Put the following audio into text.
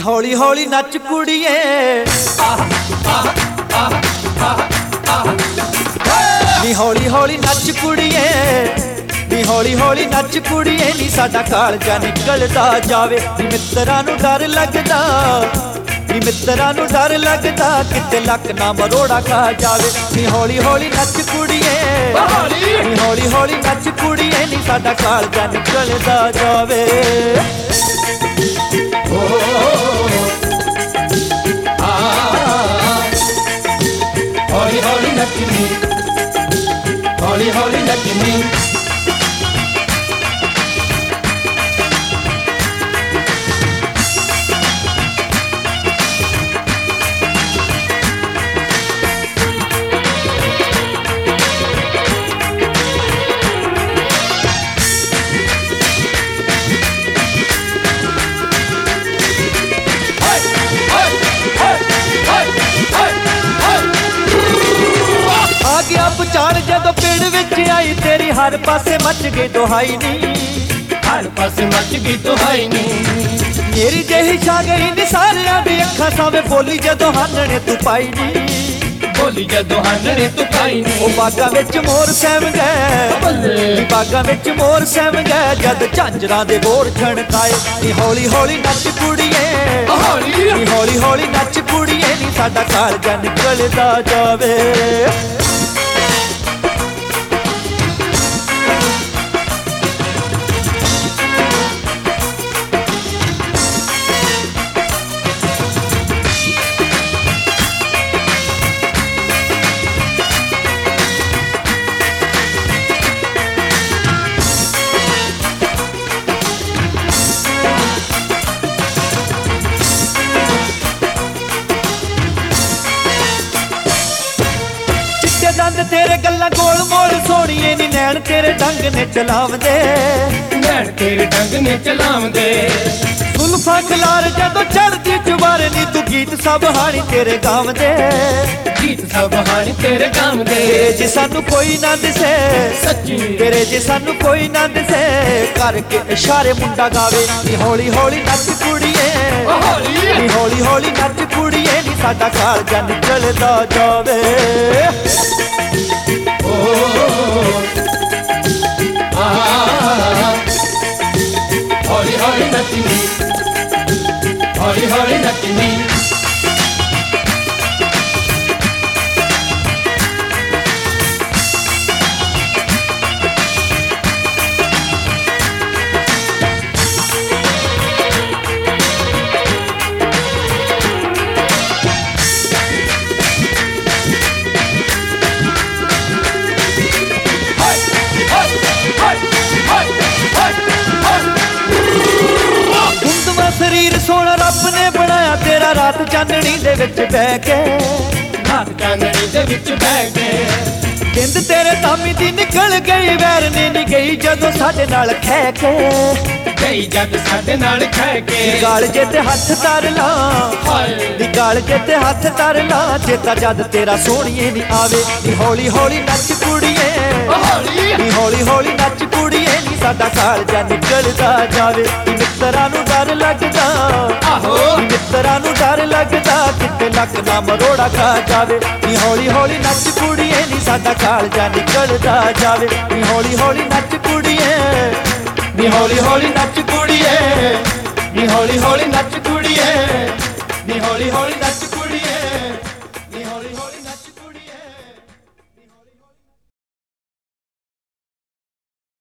हौली हौली नच कुड़िए नी हौली हौली नच कुड़िए नी हौली हौली नच कुड़िए नी साडा कालजा निकलदा जावे नी मित्तरां नूं डर लगदा नी मित्तरां नूं डर लगदा किते लक ना मरोड़ा खा जावे नी हौली हौली नच कुड़िए नी हौली हौली नच कुड़िए नी साडा कालजा निकलदा जावे हौली हौली नचनी हौली हौली नचनी चाल जदों पेड़ विच आई तेरी हर पासे मच गई दुहाई नी हर पासे मच गई दुहाई नी मेरी जेही छा गई नी सारियां दी अखां सावे बोली जदों हानने तू पाई नी बोली जदों हानने तू पाई नी ओ बागां विच मोर सैम गए बागां विच मोर सैम गए जद झांजरां दे बोर छणकाए नी हौली हौली नच कुड़िए नी हौली हौली नच कुड़िए नी साडा कालजा निकलदा जावे दंद तेरे गल्ला गोल मोल सोनिए नी नैन तेरे ढंग ने चलावदे नैन तेरे ढंग ने चलावदे जुल्फां खलार जदों चढ़दी जुबार नी तू गीत सब हानी तेरे गावदे गीत सब हानी तेरे गावदे जे सानू कोई ना दिसे सच्ची तेरे जे सानू कोई ना दिसे करके इशारे मुंडा गावे नी हौली हौली नच कुड़िए नी हौली हौली नच कुड़िए नी साडा कालजा निकलदा जावे हौली हौली नचनी हौली हौली नचनी शरीर सोना रब ने बनाया तेरा रात चांदनी दे विच बह के रात चांदनी दे विच बह के जिंद तेरे तामी दी निकल गई वैर ने नी गई जदों साडे नाल खै के गई जद साडे नाल खै के गाल जे ते हथ धर ला गाल जे ते हथ धर ला चेता जद तेरा सोहणीए नी आवे नी हौली हौली नच कुड़िए नी हौली हौली नच कुड़िए नी साडा कालजा निकलदा जावे मित्तरां नूं डर लगदा मित्तरां नूं डर लगदा किते लक ना मरोड़ा खा जावे नी हौली हौली नच कुड़िए नी साडा कालजा निकलदा जावे नी हौली हौली नच कुड़िए नी हौली हौली नच कुड़िए नी हौली हौली नच कुड़िए नी हौली हौली नच